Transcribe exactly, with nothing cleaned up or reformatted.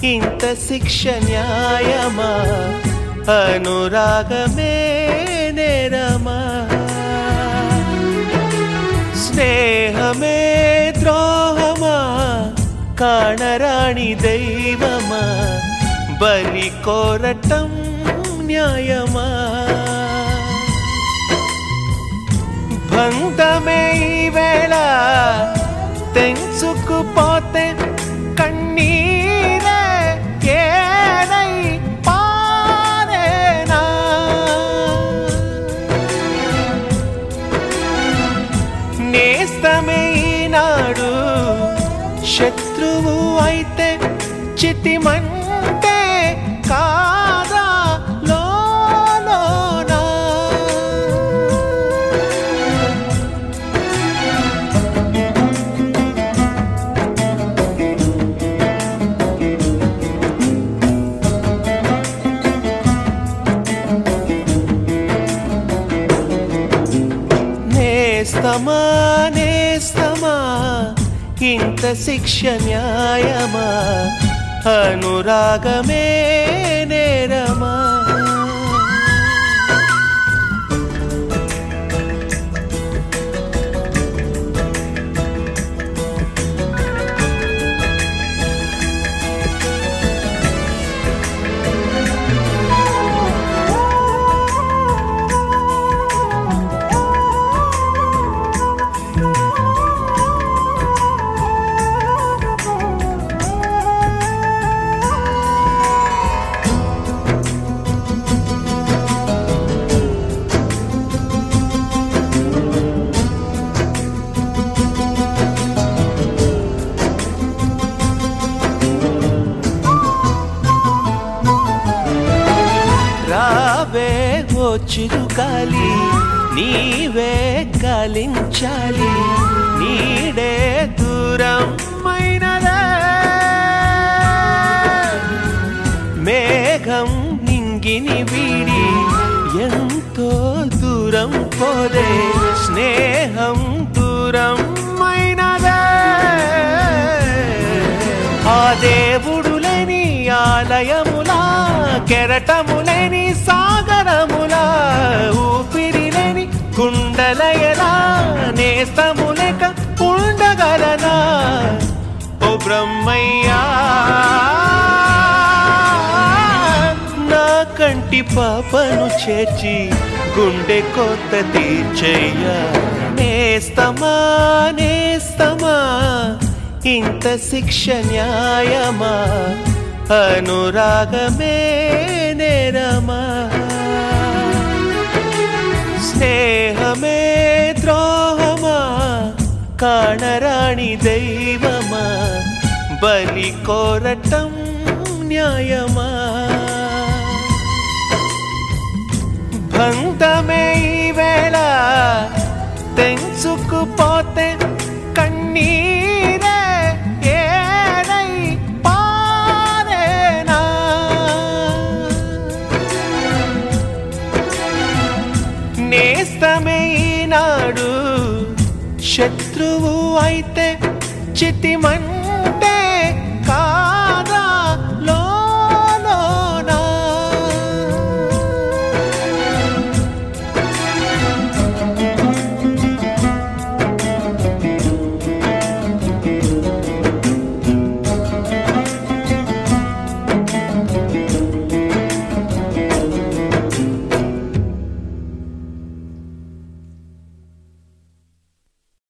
ఇంత శిక్ష న్యాయమా అనురాగమే నేరమా స్నేహమే ద్రోహమా కాణరాణి దైవమా బలి కోరటం న్యాయమా బంధమే ఈ వేళ తెంచుకుపోతే కన్నీరే ఏడై పారేనా నేస్తమే ఈనాడు శత్రువు అయితే చితిమంటే కాదా లోలోనా నేస్తమా నేస్తమా ఇంత శిక్ష న్యాయమా అనురాగమే నేరమా రావే ఓ చిరుగాలి నీవే గాలించాలి నీడే దూరం మైనదే మేఘం నింగిని వీడి ఎంతో దూరం పోదే స్నేహం దూరం మైనదే ఆ దేవుడు లేని ఆలయములా కెరటములేని సాగరములా ఊపిరి లేని కుండలయలా నేస్తములేక ఉండగలనా ఓ బ్రహ్మయ్యా నా కంటి పాపను చేర్చి గుండె కోత తీర్చయ్యా నేస్తమా నేస్తమా ఇంత శిక్ష న్యాయమా అనురాగమే నేరమా స్నేహమే ద్రోహమా కాణరాణి దైవమా బలి కోరటం న్యాయమా బంధమే ఈ వేళ తెంచుకుపోతే కన్నీరే ఏడై పారేనా నేస్తమే ఈనాడు శత్రువు అయితే చితిమంటే